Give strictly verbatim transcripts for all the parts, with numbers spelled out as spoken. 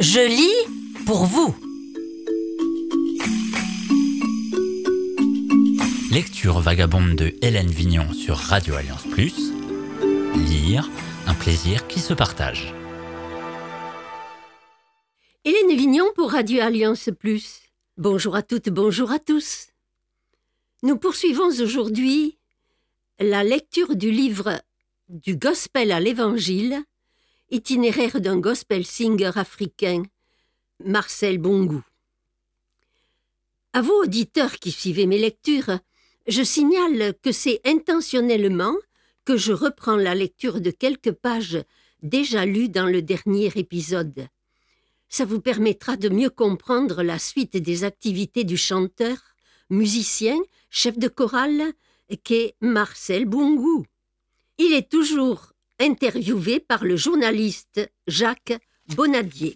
Je lis pour vous. Lecture vagabonde de Hélène Vignon sur Radio Alliance plus. Lire, un plaisir qui se partage. Hélène Vignon pour Radio Alliance plus. Bonjour à toutes, bonjour à tous. Nous poursuivons aujourd'hui la lecture du livre du Gospel à l'Évangile, itinéraire d'un gospel singer africain, Marcel Bongou. À vous, auditeurs qui suivez mes lectures, je signale que c'est intentionnellement que je reprends la lecture de quelques pages déjà lues dans le dernier épisode. Ça vous permettra de mieux comprendre la suite des activités du chanteur, musicien, chef de chorale, qu'est Marcel Bongou. Il est toujours interviewé par le journaliste Jacques Bonadier.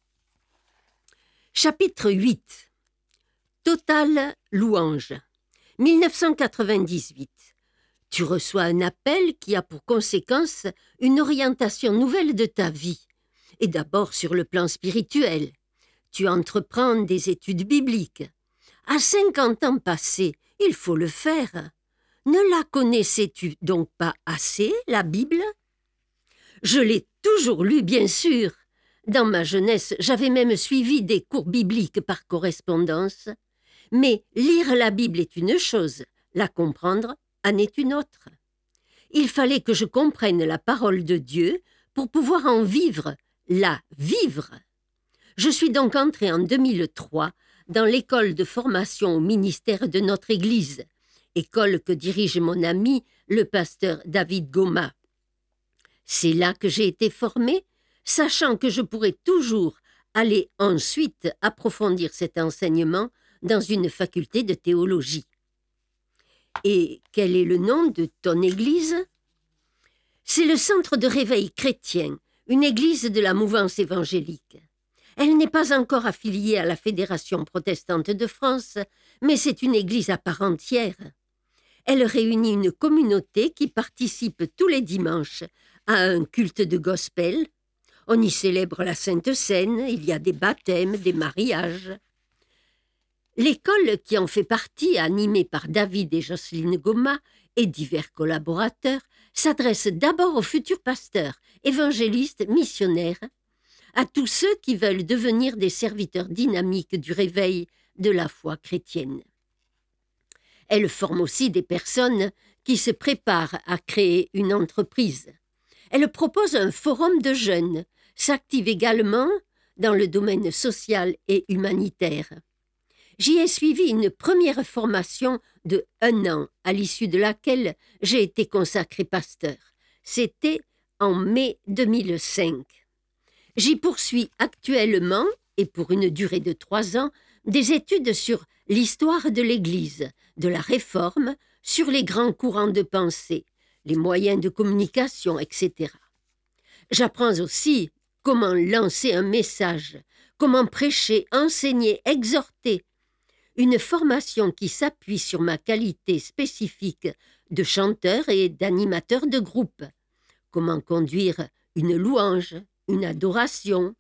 Chapitre huit. Totale louange. dix-neuf cent quatre-vingt-dix-huit. Tu reçois un appel qui a pour conséquence une orientation nouvelle de ta vie, et d'abord sur le plan spirituel. Tu entreprends des études bibliques. À cinquante ans passés, il faut le faire. Ne la connaissais-tu donc pas assez, la Bible ? Je l'ai toujours lue, bien sûr. Dans ma jeunesse, j'avais même suivi des cours bibliques par correspondance. Mais lire la Bible est une chose, la comprendre en est une autre. Il fallait que je comprenne la parole de Dieu pour pouvoir en vivre, la vivre. Je suis donc entrée en deux mille trois dans l'école de formation au ministère de notre Église, école que dirige mon ami, le pasteur David Goma. C'est là que j'ai été formée, sachant que je pourrais toujours aller ensuite approfondir cet enseignement dans une faculté de théologie. Et quel est le nom de ton église ? C'est le Centre de réveil chrétien, une église de la mouvance évangélique. Elle n'est pas encore affiliée à la Fédération protestante de France, mais c'est une église à part entière. Elle réunit une communauté qui participe tous les dimanches à un culte de gospel. On y célèbre la Sainte Seine, il y a des baptêmes, des mariages. L'école qui en fait partie, animée par David et Jocelyne Goma et divers collaborateurs, s'adresse d'abord aux futurs pasteurs, évangélistes, missionnaires, à tous ceux qui veulent devenir des serviteurs dynamiques du réveil de la foi chrétienne. Elle forme aussi des personnes qui se préparent à créer une entreprise. Elle propose un forum de jeunes, s'active également dans le domaine social et humanitaire. J'y ai suivi une première formation de un an, à l'issue de laquelle j'ai été consacré pasteur. C'était en mai deux mille cinq. J'y poursuis actuellement, et pour une durée de trois ans, des études sur l'histoire de l'Église, de la Réforme, sur les grands courants de pensée, les moyens de communication, et cetera. J'apprends aussi comment lancer un message, comment prêcher, enseigner, exhorter. Une formation qui s'appuie sur ma qualité spécifique de chanteur et d'animateur de groupe. Comment conduire une louange, une adoration.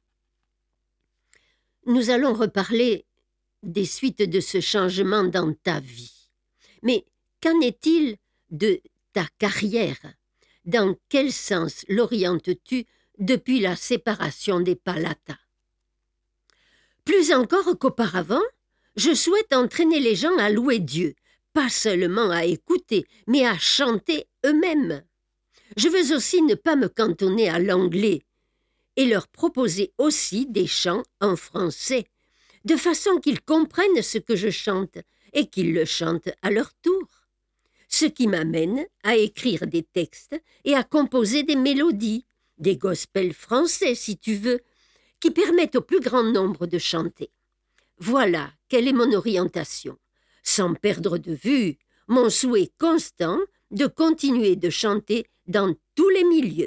Nous allons reparler des suites de ce changement dans ta vie. Mais qu'en est-il de ta carrière ? Dans quel sens l'orientes-tu depuis la séparation des Palatas ? Plus encore qu'auparavant, je souhaite entraîner les gens à louer Dieu, pas seulement à écouter, mais à chanter eux-mêmes. Je veux aussi ne pas me cantonner à l'anglais et leur proposer aussi des chants en français, de façon qu'ils comprennent ce que je chante et qu'ils le chantent à leur tour. Ce qui m'amène à écrire des textes et à composer des mélodies, des gospels français si tu veux, qui permettent au plus grand nombre de chanter. Voilà quelle est mon orientation, sans perdre de vue mon souhait constant de continuer de chanter dans tous les milieux.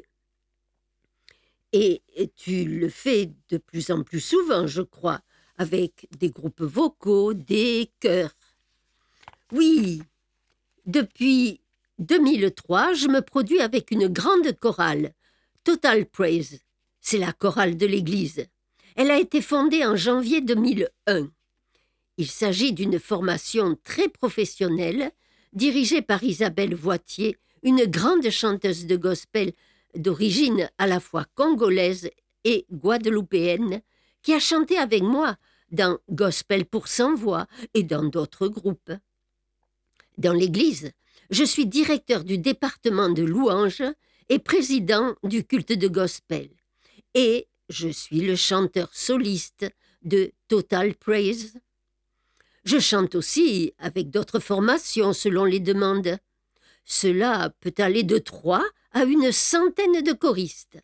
Et tu le fais de plus en plus souvent, je crois, avec des groupes vocaux, des chœurs. Oui, depuis deux mille trois, je me produis avec une grande chorale, Total Praise. C'est la chorale de l'église. Elle a été fondée en janvier deux mille un. Il s'agit d'une formation très professionnelle, dirigée par Isabelle Voitier, une grande chanteuse de gospel d'origine à la fois congolaise et guadeloupéenne, qui a chanté avec moi dans Gospel pour cent voix et dans d'autres groupes. Dans l'Église, je suis directeur du département de louanges et président du culte de gospel. Et je suis le chanteur soliste de Total Praise. Je chante aussi avec d'autres formations selon les demandes. Cela peut aller de trois à une centaine de choristes.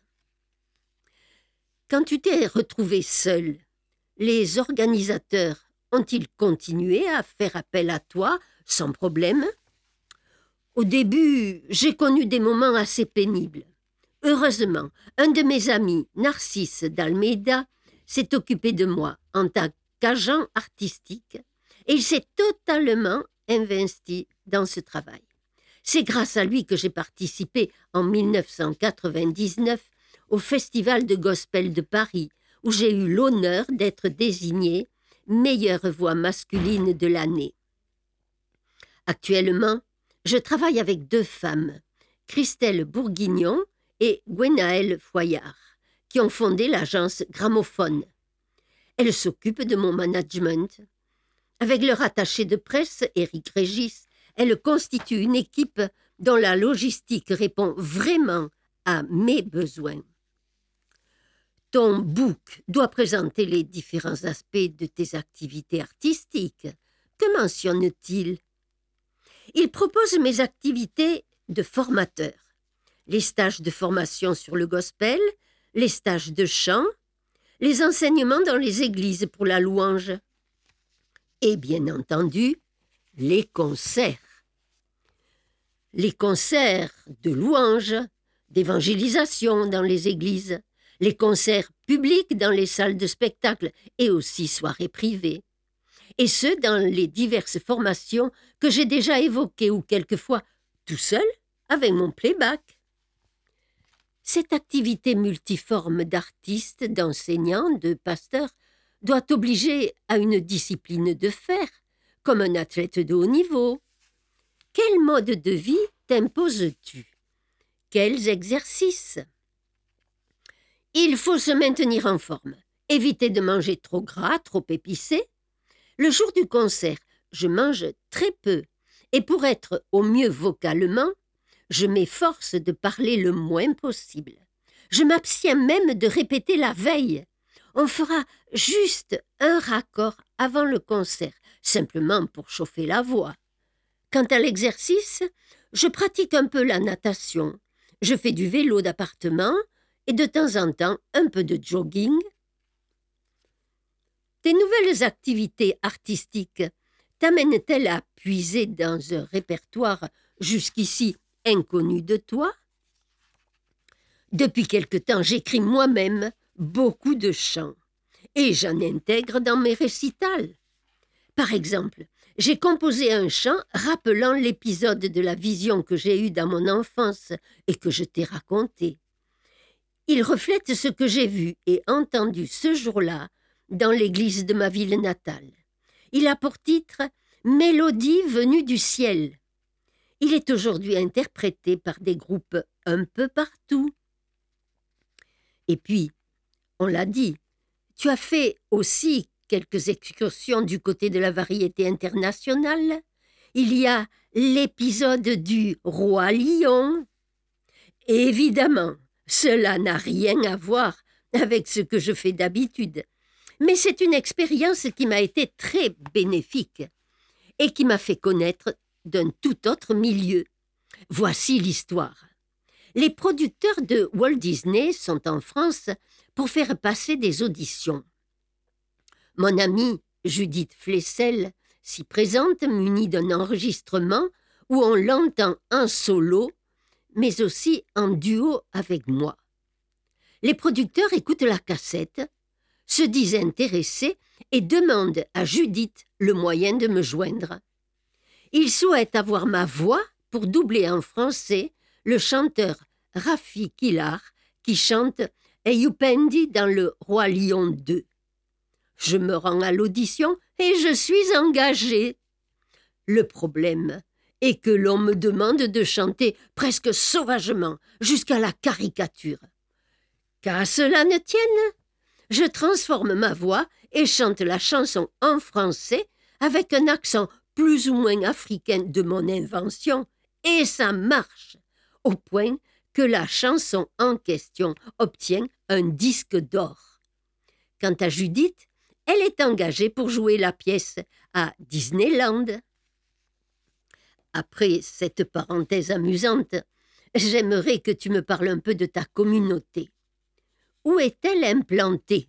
Quand tu t'es retrouvé seul, les organisateurs ont-ils continué à faire appel à toi sans problème? Au début, j'ai connu des moments assez pénibles. Heureusement, un de mes amis, Narcisse d'Almeida, s'est occupé de moi en tant qu'agent artistique et il s'est totalement investi dans ce travail. C'est grâce à lui que j'ai participé en mille neuf cent quatre-vingt-dix-neuf au Festival de Gospel de Paris, où j'ai eu l'honneur d'être désignée meilleure voix masculine de l'année. Actuellement, je travaille avec deux femmes, Christelle Bourguignon et Gwenaëlle Foyard, qui ont fondé l'agence Gramophone. Elles s'occupent de mon management. Avec leur attaché de presse, Éric Régis, elles constituent une équipe dont la logistique répond vraiment à mes besoins. Ton book doit présenter les différents aspects de tes activités artistiques. Que mentionne-t-il? Il propose mes activités de formateur, les stages de formation sur le gospel, les stages de chant, les enseignements dans les églises pour la louange et, bien entendu, les concerts. Les concerts de louange, d'évangélisation dans les églises, les concerts publics dans les salles de spectacle et aussi soirées privées. Et ce, dans les diverses formations que j'ai déjà évoquées ou quelquefois tout seul avec mon playback. Cette activité multiforme d'artiste, d'enseignant, de pasteur doit obliger à une discipline de fer, comme un athlète de haut niveau. Quel mode de vie t'imposes-tu? Quels exercices? Il faut se maintenir en forme, éviter de manger trop gras, trop épicé. Le jour du concert, je mange très peu et pour être au mieux vocalement, je m'efforce de parler le moins possible. Je m'abstiens même de répéter la veille. On fera juste un raccord avant le concert, simplement pour chauffer la voix. Quant à l'exercice, je pratique un peu la natation. Je fais du vélo d'appartement et de temps en temps un peu de jogging. Tes nouvelles activités artistiques t'amènent-elles à puiser dans un répertoire jusqu'ici inconnu de toi? Depuis quelque temps, j'écris moi-même beaucoup de chants et j'en intègre dans mes récitals. Par exemple, j'ai composé un chant rappelant l'épisode de la vision que j'ai eue dans mon enfance et que je t'ai raconté. Il reflète ce que j'ai vu et entendu ce jour-là dans l'église de ma ville natale. Il a pour titre « Mélodie venue du ciel ». Il est aujourd'hui interprété par des groupes un peu partout. Et puis, on l'a dit, tu as fait aussi quelques excursions du côté de la variété internationale. Il y a l'épisode du Roi Lion. Évidemment, cela n'a rien à voir avec ce que je fais d'habitude. Mais c'est une expérience qui m'a été très bénéfique et qui m'a fait connaître d'un tout autre milieu. Voici l'histoire. Les producteurs de Walt Disney sont en France pour faire passer des auditions. Mon amie Judith Flessel s'y présente munie d'un enregistrement où on l'entend en solo, mais aussi en duo avec moi. Les producteurs écoutent la cassette, se disent intéressés et demandent à Judith le moyen de me joindre. Ils souhaitent avoir ma voix pour doubler en français le chanteur Rafi Killar qui chante et Youpendi dans Le Roi Lion deux. Je me rends à l'audition et je suis engagée. Le problème est que l'on me demande de chanter presque sauvagement, jusqu'à la caricature. Qu'à cela ne tienne, je transforme ma voix et chante la chanson en français avec un accent plus ou moins africain de mon invention, et ça marche, au point que la chanson en question obtient un disque d'or. Quant à Judith, elle est engagée pour jouer la pièce à Disneyland. Après cette parenthèse amusante, j'aimerais que tu me parles un peu de ta communauté. Où est-elle implantée?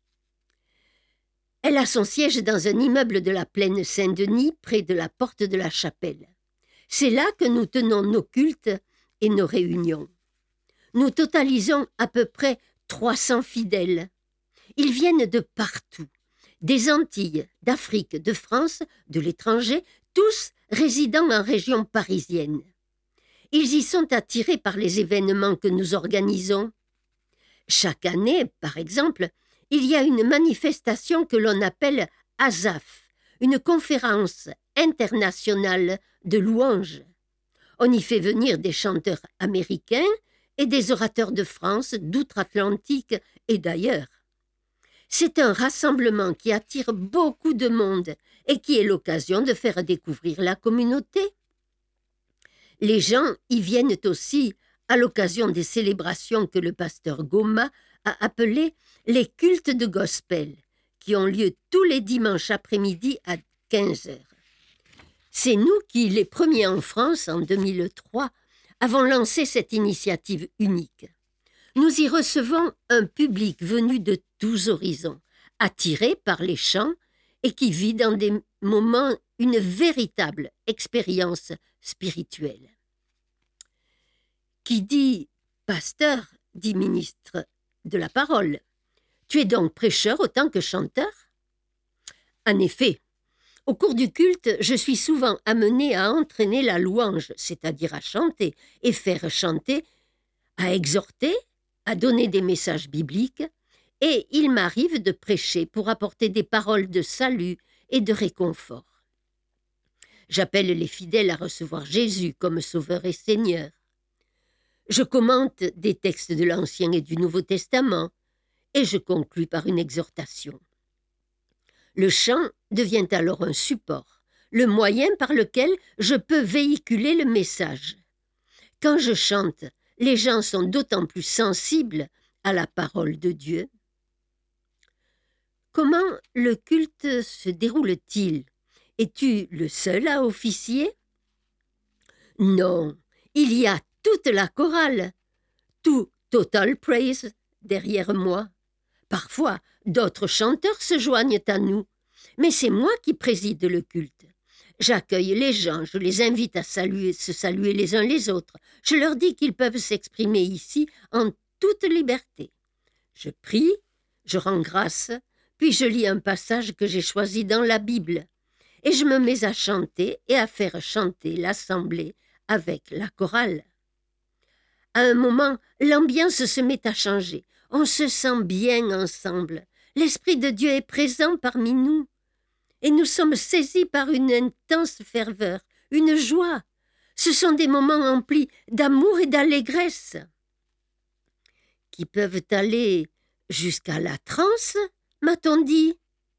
Elle a son siège dans un immeuble de la plaine Saint-Denis, près de la porte de la Chapelle. C'est là que nous tenons nos cultes et nos réunions. Nous totalisons à peu près trois cents fidèles. Ils viennent de partout, des Antilles, d'Afrique, de France, de l'étranger, tous résidant en région parisienne. Ils y sont attirés par les événements que nous organisons. Chaque année, par exemple, il y a une manifestation que l'on appelle A S A F, une conférence internationale de louanges. On y fait venir des chanteurs américains et des orateurs de France, d'outre-Atlantique et d'ailleurs. C'est un rassemblement qui attire beaucoup de monde et qui est l'occasion de faire découvrir la communauté. Les gens y viennent aussi à l'occasion des célébrations que le pasteur Goma a appelées les cultes de gospel, qui ont lieu tous les dimanches après-midi à quinze heures. C'est nous qui, les premiers en France, en deux mille trois, avons lancé cette initiative unique. Nous y recevons un public venu de tous horizons, attiré par les chants et qui vit dans des moments une véritable expérience spirituelle. Qui dit pasteur, dit ministre de la parole. Tu es donc prêcheur autant que chanteur? En effet, au cours du culte, je suis souvent amené à entraîner la louange, c'est-à-dire à chanter et faire chanter, à exhorter, à donner des messages bibliques, et il m'arrive de prêcher pour apporter des paroles de salut et de réconfort. J'appelle les fidèles à recevoir Jésus comme Sauveur et Seigneur. Je commente des textes de l'Ancien et du Nouveau Testament et je conclus par une exhortation. Le chant devient alors un support, le moyen par lequel je peux véhiculer le message. Quand je chante, les gens sont d'autant plus sensibles à la parole de Dieu. Comment le culte se déroule-t-il? Es-tu le seul à officier? Non, il y a toute la chorale, tout Total Praise derrière moi. Parfois, d'autres chanteurs se joignent à nous, mais c'est moi qui préside le culte. J'accueille les gens, je les invite à saluer, se saluer les uns les autres. Je leur dis qu'ils peuvent s'exprimer ici en toute liberté. Je prie, je rends grâce, puis je lis un passage que j'ai choisi dans la Bible, et je me mets à chanter et à faire chanter l'assemblée avec la chorale. À un moment, l'ambiance se met à changer. On se sent bien ensemble. L'Esprit de Dieu est présent parmi nous. Et nous sommes saisis par une intense ferveur, une joie. Ce sont des moments emplis d'amour et d'allégresse qui peuvent aller jusqu'à la transe, m'a-t-on dit.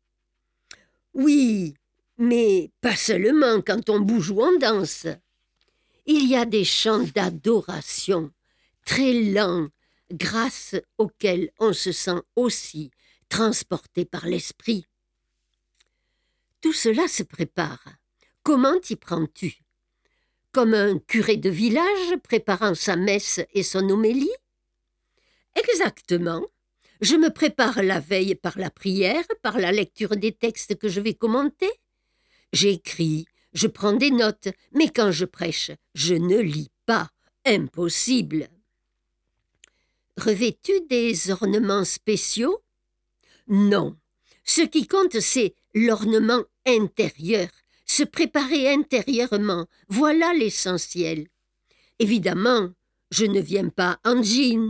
Oui, mais pas seulement quand on bouge ou on danse. Il y a des chants d'adoration, très lents, grâce auxquels on se sent aussi transporté par l'esprit. Tout cela se prépare. Comment t'y prends-tu? Comme un curé de village préparant sa messe et son homélie? Exactement. Je me prépare la veille par la prière, par la lecture des textes que je vais commenter. J'écris, je prends des notes, mais quand je prêche, je ne lis pas. Impossible. Revêtus des ornements spéciaux? Non. Ce qui compte, c'est l'ornement intérieur, se préparer intérieurement. Voilà l'essentiel. Évidemment, je ne viens pas en jean.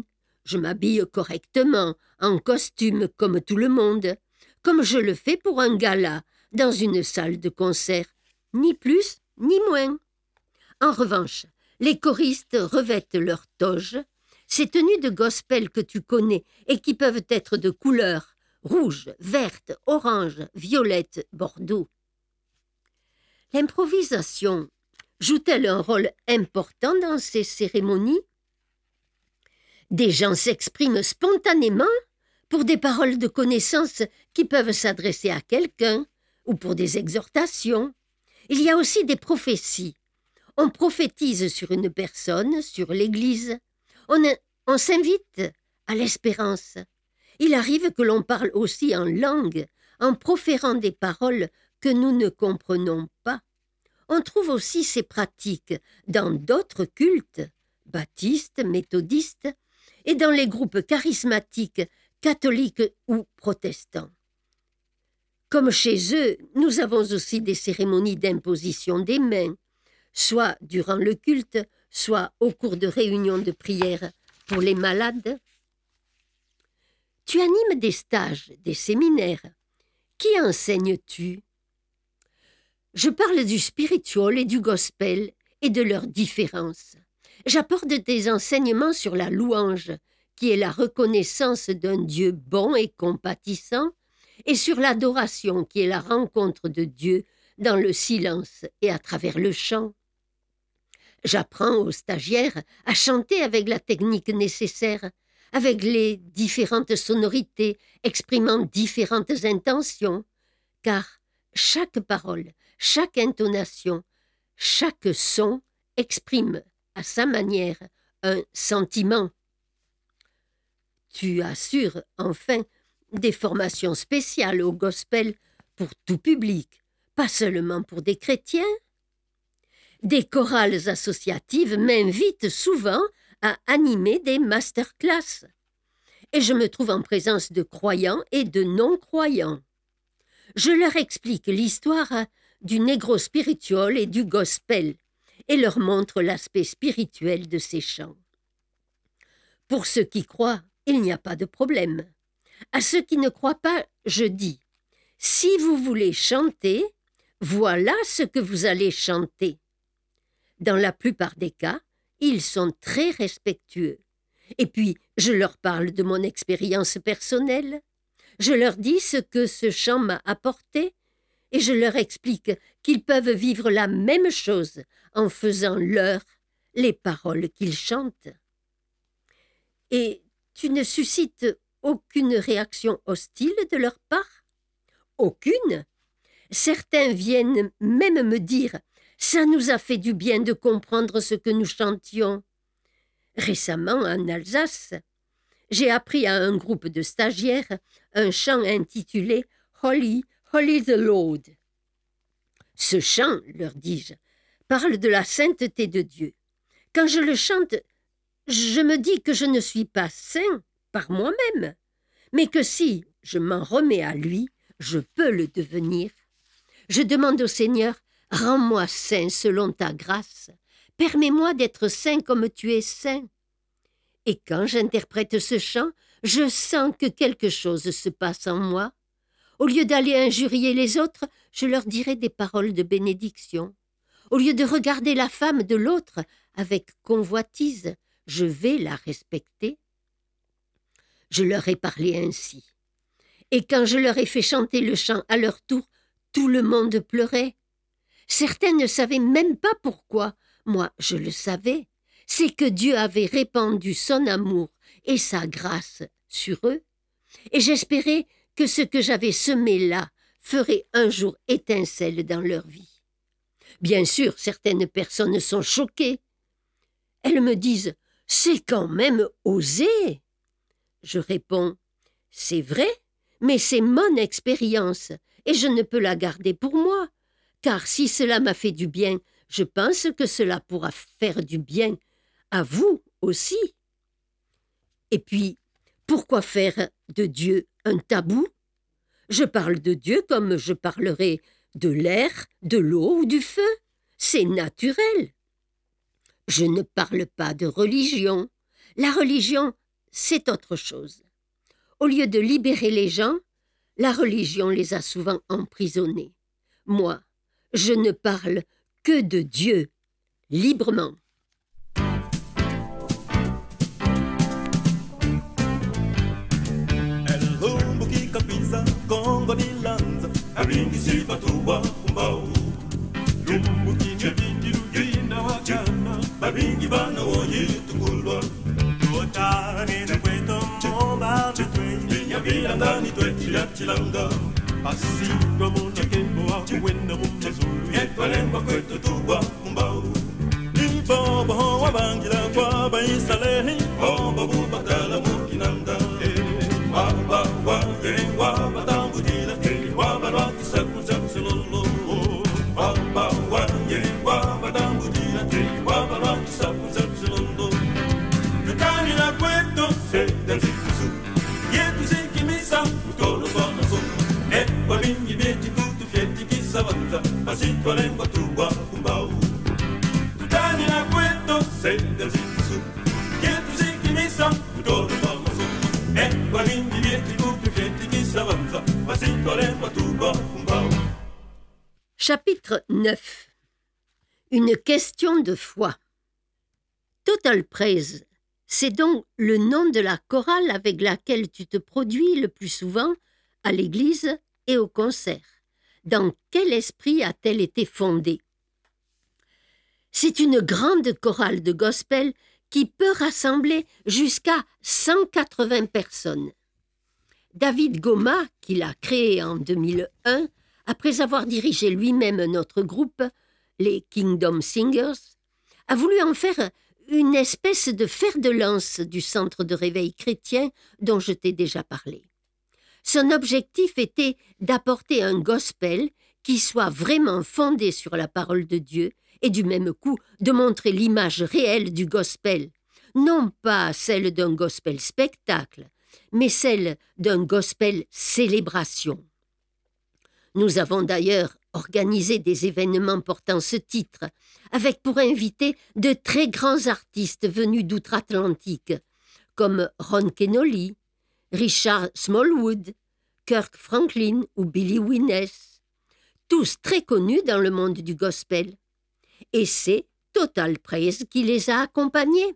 Je m'habille correctement, en costume comme tout le monde, comme je le fais pour un gala, dans une salle de concert, ni plus ni moins. En revanche, les choristes revêtent leur toge, ces tenues de gospel que tu connais et qui peuvent être de couleurs rouge, verte, orange, violette, bordeaux. L'improvisation joue-t-elle un rôle important dans ces cérémonies? Des gens s'expriment spontanément pour des paroles de connaissance qui peuvent s'adresser à quelqu'un ou pour des exhortations. Il y a aussi des prophéties. On prophétise sur une personne, sur l'Église. On, on s'invite à l'espérance. Il arrive que l'on parle aussi en langue, en proférant des paroles que nous ne comprenons pas. On trouve aussi ces pratiques dans d'autres cultes, baptistes, méthodistes, et dans les groupes charismatiques, catholiques ou protestants. Comme chez eux, nous avons aussi des cérémonies d'imposition des mains, soit durant le culte, soit au cours de réunions de prière pour les malades. Tu animes des stages, des séminaires. Qui enseignes-tu? Je parle du spiritual et du gospel et de leurs différences. J'apporte des enseignements sur la louange, qui est la reconnaissance d'un Dieu bon et compatissant, et sur l'adoration, qui est la rencontre de Dieu dans le silence et à travers le chant. J'apprends aux stagiaires à chanter avec la technique nécessaire, avec les différentes sonorités exprimant différentes intentions, car chaque parole, chaque intonation, chaque son exprime à sa manière un sentiment. Tu assures enfin des formations spéciales au gospel pour tout public, pas seulement pour des chrétiens. Des chorales associatives m'invitent souvent à animer des masterclass. Et je me trouve en présence de croyants et de non-croyants. Je leur explique l'histoire du négro spiritual et du gospel et leur montre l'aspect spirituel de ces chants. Pour ceux qui croient, il n'y a pas de problème. À ceux qui ne croient pas, je dis, si vous voulez chanter, voilà ce que vous allez chanter. Dans la plupart des cas, ils sont très respectueux. Et puis, je leur parle de mon expérience personnelle. Je leur dis ce que ce chant m'a apporté et je leur explique qu'ils peuvent vivre la même chose en faisant leur les paroles qu'ils chantent. Et tu ne suscites aucune réaction hostile de leur part? Aucune. Certains viennent même me dire « ça nous a fait du bien de comprendre ce que nous chantions ». Récemment, en Alsace, j'ai appris à un groupe de stagiaires un chant intitulé « Holy, Holy the Lord ». Ce chant, leur dis-je, parle de la sainteté de Dieu. Quand je le chante, je me dis que je ne suis pas saint par moi-même, mais que si je m'en remets à lui, je peux le devenir. Je demande au Seigneur, rends-moi saint selon ta grâce, permets-moi d'être saint comme tu es saint. Et quand j'interprète ce chant, je sens que quelque chose se passe en moi. Au lieu d'aller injurier les autres, je leur dirai des paroles de bénédiction. Au lieu de regarder la femme de l'autre avec convoitise, je vais la respecter. Je leur ai parlé ainsi. Et quand je leur ai fait chanter le chant à leur tour, tout le monde pleurait. Certains ne savaient même pas pourquoi. Moi, je le savais. C'est que Dieu avait répandu son amour et sa grâce sur eux. Et j'espérais que ce que j'avais semé là ferait un jour étincelle dans leur vie. Bien sûr, certaines personnes sont choquées. Elles me disent « c'est quand même osé !» Je réponds « c'est vrai, mais c'est mon expérience et je ne peux la garder pour moi, car si cela m'a fait du bien, je pense que cela pourra faire du bien à vous aussi. » Et puis, pourquoi faire de Dieu un tabou? Je parle de Dieu comme je parlerai de l'air, de l'eau ou du feu. C'est naturel. Je ne parle pas de religion. La religion, c'est autre chose. Au lieu de libérer les gens, la religion les a souvent emprisonnés. Moi, je ne parle que de Dieu, librement. Babingi bana woye tukulwa Tuotani na kweto momba Betwengi ya vila ndani tweti ya chilanga Asigo muna kembo wa kuwenda mumazuri Yetwa lemba kweto tuwa kumbau Ibobo wa bangila kwa baisalehi Bobo bubatala mukinanda Waba waye waba tambudila Waba waki saku saku lolo Waba waye waba tambudila Waba waki saku saku lolo Kutani na kweto se del zikusu Yetu zikimisa Mkolo kona so E wabingi beti kutu fieti kisa wanza Pasito lengwa tuwa kumbau Kutani na kweto se del zikusu Yetu zikimisa Mkolo kona so E wabingi beti kutu fieti kisa wanza Pasito lengwa tuwa kumbau. Chapitre neuf. Une question de foi. Total Praise, c'est donc le nom de la chorale avec laquelle tu te produis le plus souvent à l'église et au concert. Dans quel esprit a-t-elle été fondée? C'est une grande chorale de gospel qui peut rassembler jusqu'à cent quatre-vingts personnes. David Goma, qui l'a créée en deux mille un, après avoir dirigé lui-même notre groupe, les Kingdom Singers, a voulu en faire une espèce de fer de lance du centre de réveil chrétien dont je t'ai déjà parlé. Son objectif était d'apporter un gospel qui soit vraiment fondé sur la parole de Dieu et du même coup de montrer l'image réelle du gospel, non pas celle d'un gospel spectacle, mais celle d'un gospel célébration. Nous avons d'ailleurs organisé des événements portant ce titre, avec pour invités de très grands artistes venus d'outre-Atlantique, comme Ron Kenoly, Richard Smallwood, Kirk Franklin ou Billy Winnes, tous très connus dans le monde du gospel. Et c'est Total Praise qui les a accompagnés.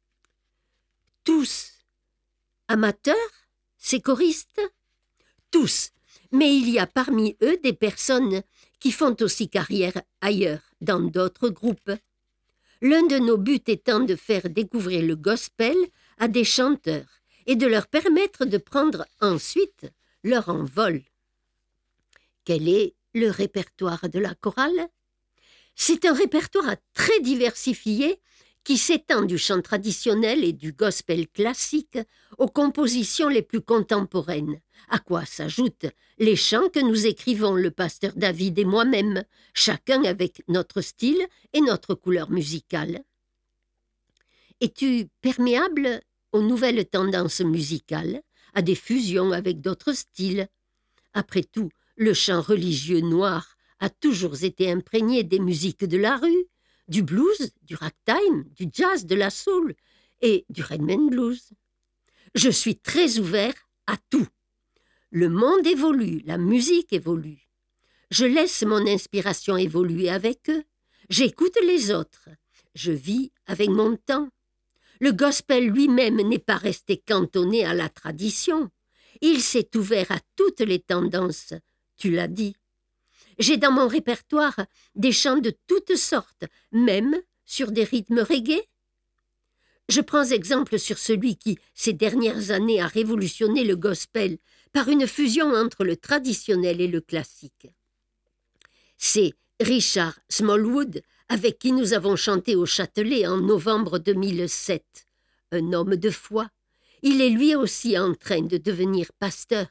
Tous amateurs, ces choristes? Tous, mais il y a parmi eux des personnes qui font aussi carrière ailleurs, dans d'autres groupes. L'un de nos buts étant de faire découvrir le gospel à des chanteurs et de leur permettre de prendre ensuite leur envol. Quel est le répertoire de la chorale? C'est un répertoire très diversifié qui s'étend du chant traditionnel et du gospel classique aux compositions les plus contemporaines, à quoi s'ajoutent les chants que nous écrivons le pasteur David et moi-même, chacun avec notre style et notre couleur musicale. Es-tu perméable aux nouvelles tendances musicales, à des fusions avec d'autres styles? Après tout, le chant religieux noir a toujours été imprégné des musiques de la rue, du blues, du ragtime, du jazz, de la soul et du rhythm and blues. Je suis très ouvert à tout. Le monde évolue, la musique évolue. Je laisse mon inspiration évoluer avec eux. J'écoute les autres. Je vis avec mon temps. Le gospel lui-même n'est pas resté cantonné à la tradition. Il s'est ouvert à toutes les tendances, tu l'as dit. J'ai dans mon répertoire des chants de toutes sortes, même sur des rythmes reggae. Je prends exemple sur celui qui, ces dernières années, a révolutionné le gospel par une fusion entre le traditionnel et le classique. C'est Richard Smallwood, avec qui nous avons chanté au Châtelet en novembre deux mille sept. Un homme de foi. Il est lui aussi en train de devenir pasteur.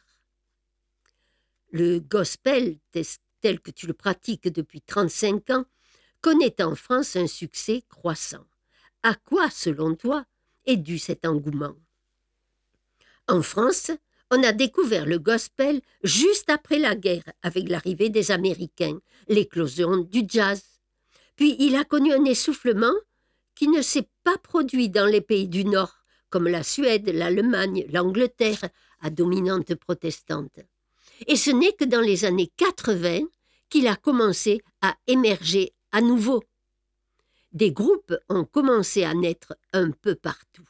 Le gospel, tel que tu le pratiques depuis trente-cinq ans, connaît en France un succès croissant. À quoi, selon toi, est dû cet engouement? En France, on a découvert le gospel juste après la guerre, avec l'arrivée des Américains, l'éclosion du jazz. Puis il a connu un essoufflement qui ne s'est pas produit dans les pays du Nord, comme la Suède, l'Allemagne, l'Angleterre, à dominante protestante. Et ce n'est que dans les années quatre-vingts qu'il a commencé à émerger à nouveau. Des groupes ont commencé à naître un peu partout.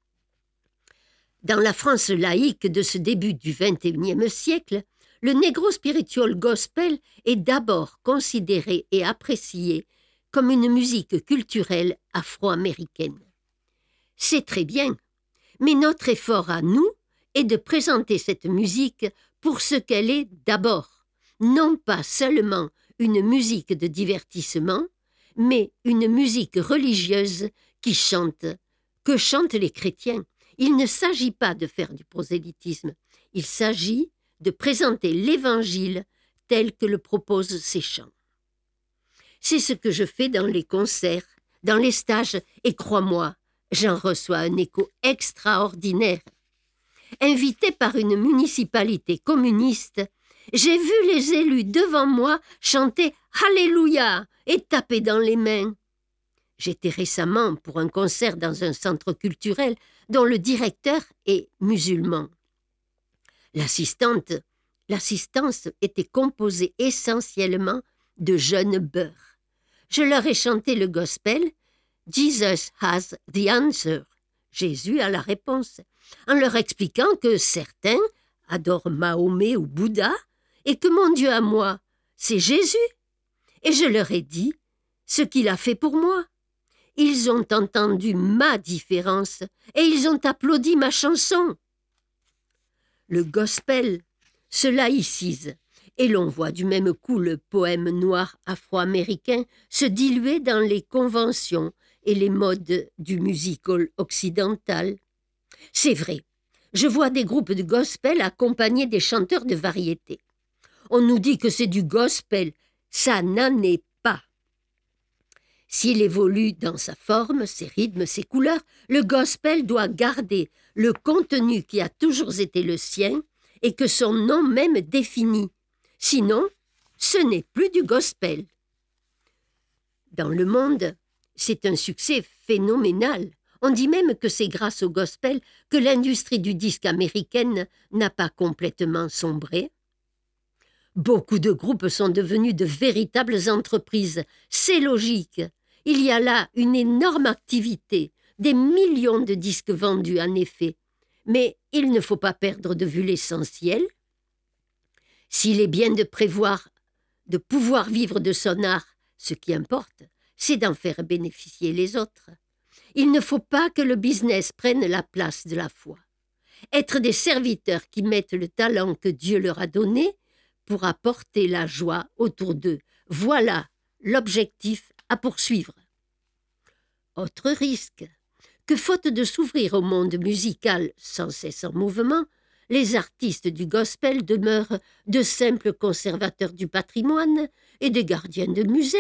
Dans la France laïque de ce début du vingt et unième siècle, le negro spiritual gospel est d'abord considéré et apprécié comme une musique culturelle afro-américaine. C'est très bien, mais notre effort à nous est de présenter cette musique pour ce qu'elle est d'abord, non pas seulement une musique de divertissement, mais une musique religieuse qui chante, que chantent les chrétiens. Il ne s'agit pas de faire du prosélytisme, il s'agit de présenter l'Évangile tel que le proposent ces chants. C'est ce que je fais dans les concerts, dans les stages, et crois-moi, j'en reçois un écho extraordinaire. Invité par une municipalité communiste, j'ai vu les élus devant moi chanter « Alléluia » et taper dans les mains. J'étais récemment pour un concert dans un centre culturel dont le directeur est musulman. L'assistante, l'assistance était composée essentiellement de jeunes beurs. Je leur ai chanté le gospel « Jesus has the answer ». Jésus a la réponse, en leur expliquant que certains adorent Mahomet ou Bouddha et que mon Dieu à moi, c'est Jésus. Et je leur ai dit ce qu'il a fait pour moi. Ils ont entendu ma différence et ils ont applaudi ma chanson. Le gospel se laïcise et l'on voit du même coup le poème noir afro-américain se diluer dans les conventions et les modes du musical occidental. C'est vrai, je vois des groupes de gospel accompagnés des chanteurs de variété. On nous dit que c'est du gospel, ça n'en est pas. S'il évolue dans sa forme, ses rythmes, ses couleurs, le gospel doit garder le contenu qui a toujours été le sien et que son nom même définit. Sinon, ce n'est plus du gospel. Dans le monde, c'est un succès phénoménal. On dit même que c'est grâce au gospel que l'industrie du disque américaine n'a pas complètement sombré. Beaucoup de groupes sont devenus de véritables entreprises. C'est logique. Il y a là une énorme activité, des millions de disques vendus en effet. Mais il ne faut pas perdre de vue l'essentiel. S'il est bien de prévoir, de pouvoir vivre de son art, ce qui importe, c'est d'en faire bénéficier les autres. Il ne faut pas que le business prenne la place de la foi. Être des serviteurs qui mettent le talent que Dieu leur a donné pour apporter la joie autour d'eux. Voilà l'objectif à poursuivre. Autre risque, que faute de s'ouvrir au monde musical sans cesse en mouvement, les artistes du gospel demeurent de simples conservateurs du patrimoine et des gardiens de musées.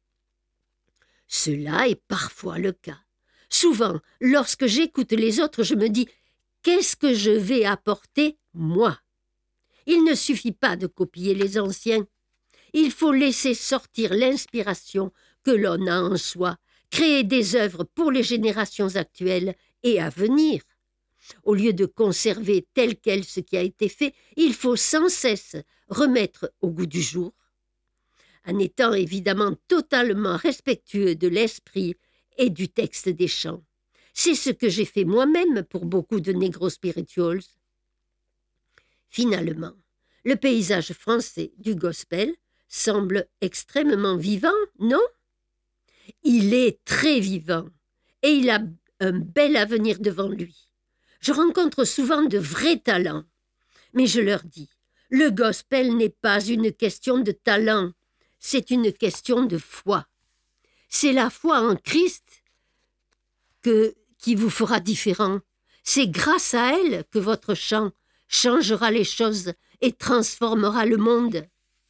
Cela est parfois le cas. Souvent, lorsque j'écoute les autres, je me dis « Qu'est-ce que je vais apporter, moi ?» Il ne suffit pas de copier les anciens. Il faut laisser sortir l'inspiration que l'on a en soi, créer des œuvres pour les générations actuelles et à venir. Au lieu de conserver tel quel ce qui a été fait, il faut sans cesse remettre au goût du jour, en étant évidemment totalement respectueux de l'esprit et du texte des chants. C'est ce que j'ai fait moi-même pour beaucoup de negro spirituals. Finalement, le paysage français du gospel semble extrêmement vivant, non? Il est très vivant et il a un bel avenir devant lui. Je rencontre souvent de vrais talents, mais je leur dis, le gospel n'est pas une question de talent, c'est une question de foi. C'est la foi en Christ que, qui vous fera différent. C'est grâce à elle que votre chant changera les choses et transformera le monde.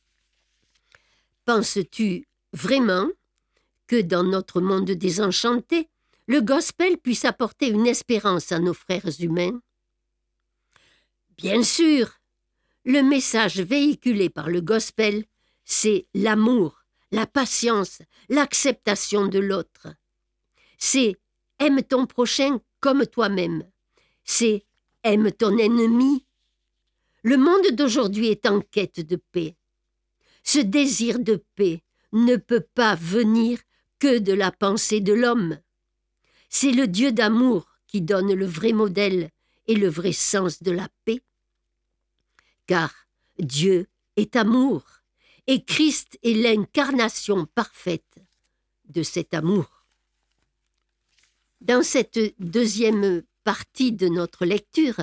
Penses-tu vraiment que dans notre monde désenchanté, le gospel puisse apporter une espérance à nos frères humains? Bien sûr, le message véhiculé par le gospel, c'est l'amour, la patience, l'acceptation de l'autre. C'est « aime ton prochain comme toi-même ». c'est « aime ton ennemi ». Le monde d'aujourd'hui est en quête de paix. Ce désir de paix ne peut pas venir que de la pensée de l'homme. C'est le Dieu d'amour qui donne le vrai modèle et le vrai sens de la paix. Car Dieu est amour et Christ est l'incarnation parfaite de cet amour. Dans cette deuxième partie de notre lecture,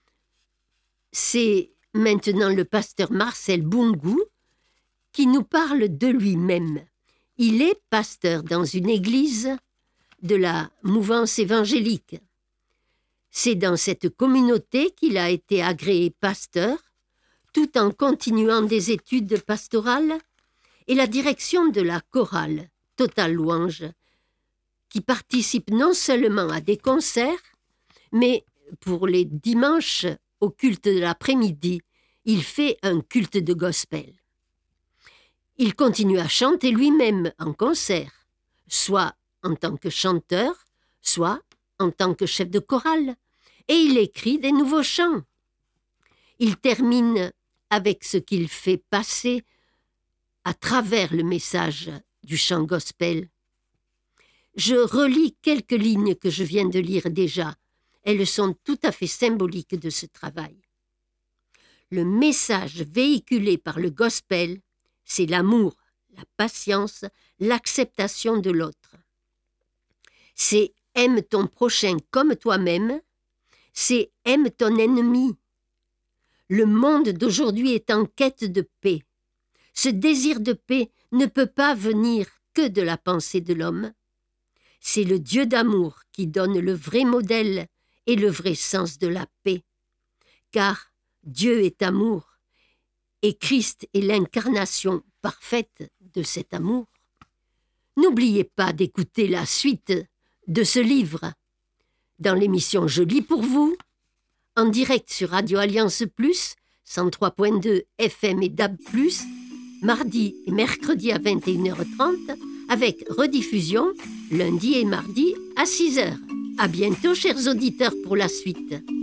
c'est maintenant le pasteur Marcel Boungou qui nous parle de lui-même. Il est pasteur dans une église de la mouvance évangélique. C'est dans cette communauté qu'il a été agréé pasteur, tout en continuant des études pastorales et la direction de la chorale Total Louange, qui participe non seulement à des concerts, mais pour les dimanches au culte de l'après-midi, il fait un culte de gospel. Il continue à chanter lui-même en concert, soit en tant que chanteur, soit en tant que chef de chorale, et il écrit des nouveaux chants. Il termine avec ce qu'il fait passer à travers le message du chant gospel. Je relis quelques lignes que je viens de lire déjà. Elles sont tout à fait symboliques de ce travail. Le message véhiculé par le gospel, c'est l'amour, la patience, l'acceptation de l'autre. C'est « aime ton prochain comme toi-même », c'est « aime ton ennemi ». Le monde d'aujourd'hui est en quête de paix. Ce désir de paix ne peut pas venir que de la pensée de l'homme. C'est le Dieu d'amour qui donne le vrai modèle et le vrai sens de la paix. Car Dieu est amour et Christ est l'incarnation parfaite de cet amour. N'oubliez pas d'écouter la suite de ce livre dans l'émission Je lis pour vous, en direct sur Radio Alliance Plus, cent trois point deux F M et D A B plus, mardi et mercredi à vingt et une heures trente, avec rediffusion lundi et mardi à six heures. À bientôt, chers auditeurs, pour la suite.